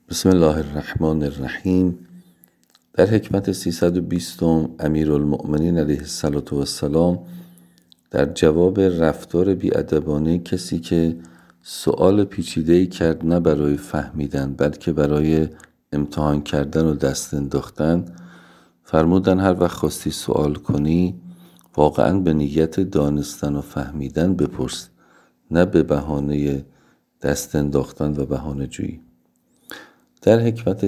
بسم الله الرحمن الرحیم. در حکمت 320 امیرالمؤمنین علیه السلام در جواب رفتار بی‌ادبانه کسی که سؤال پیچیده‌ای کرد، نه برای فهمیدن بلکه برای امتحان کردن و دست انداختن، فرمودن هر وقت خواستی سؤال کنی واقعا به نیت دانستن و فهمیدن بپرس، نه به بهانه دست انداختن و بهانه جویی. در حکمت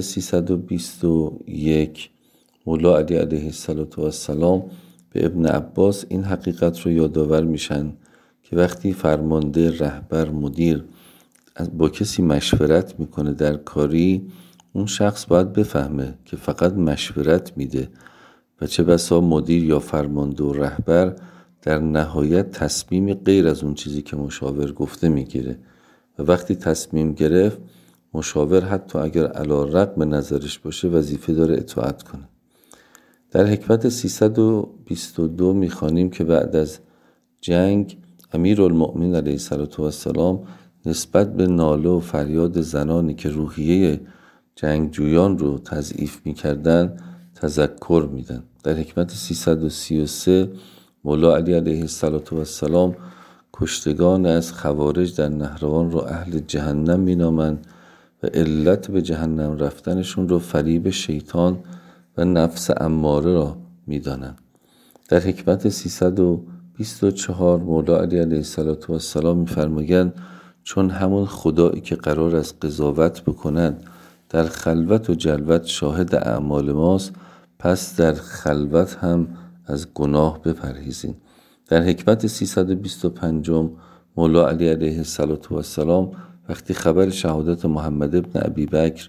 321 مولا علی علیه السلام به ابن عباس این حقیقت رو یادآور میشن که وقتی فرمانده، رهبر، مدیر با کسی مشورت میکنه در کاری، اون شخص باید بفهمه که فقط مشورت میده و چه بسا مدیر یا فرمانده و رهبر در نهایت تصمیم غیر از اون چیزی که مشاور گفته میگیره و وقتی تصمیم گرفت، مشاور حتی اگر علی رغم نظرش باشه وظیفه داره اطاعت کنه. در حکمت 322 میخوانیم که بعد از جنگ امیرالمؤمنین علیه السلام نسبت به ناله و فریاد زنانی که روحیه جنگجویان رو تضعیف میکردن تذکر میدن. در حکمت 333 مولا علی علیه السلام کشتگان از خوارج در نهروان رو اهل جهنم مینامند و علت به جهنم رفتنشون رو فریب شیطان و نفس اماره را میدانند. در حکمت 324 مولا علی علیه السلام میفرمایند چون همون خدایی که قرار است قضاوت بکنند در خلوت و جلوت شاهد اعمال ماست، پس در خلوت هم از گناه بپرهیزیم. در حکمت 325 مولا علی علیه السلام وقتی خبر شهادت محمد ابن ابی بکر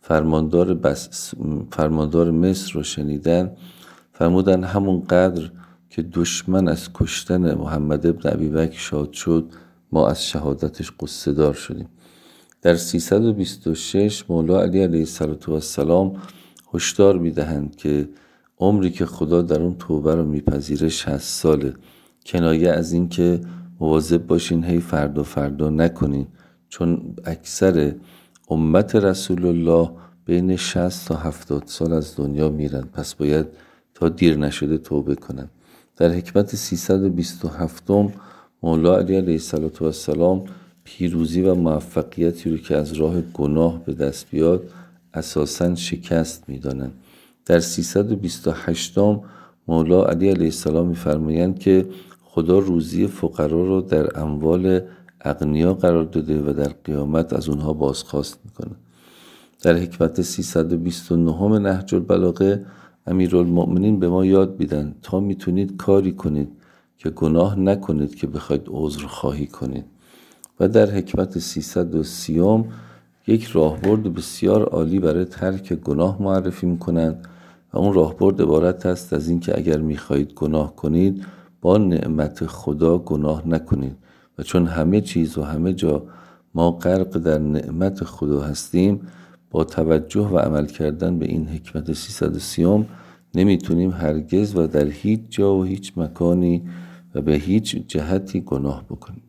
فرماندار مصر رو شنیدن، فرمودن همون قدر که دشمن از کشتن محمد ابن ابی بکر شاد شد، ما از شهادتش غصه دار شدیم. در 326 مولا علی علیه السلام هشدار میدهند که عمری که خدا در اون توبه رو میپذیره 60 ساله، کنایه از این که مواظب باشین هی فردا نکنین، چون اکثر امت رسول الله بین 60 تا 70 سال از دنیا میرن، پس باید تا دیر نشده توبه کنن. در حکمت 327 مولا علی علیه السلام پیروزی و موفقیتی رو که از راه گناه به دست بیاد اساساً شکست میدانند. در 328 مولا علی علیه السلام میفرمایند که خدا روزی فقرا رو در اموال اغنیا قرار داده و در قیامت از اونها بازخواست میکنه. در حکمت 329 نهج البلاغه امیرالمؤمنین به ما یاد میدن تا میتونید کاری کنید که گناه نکنید که بخواید عذر خواهی کنید. و در حکمت 330 یک راهبرد بسیار عالی برای ترک گناه معرفی میکنند و اون راهبرد عبارت است از این که اگر میخواهید گناه کنید با نعمت خدا گناه نکنید و چون همه چیز و همه جا ما غرق در نعمت خدا هستیم، با توجه و عمل کردن به این حکمت 330 نمیتونیم هرگز و در هیچ جا و هیچ مکانی و به هیچ جهتی گناه بکنیم.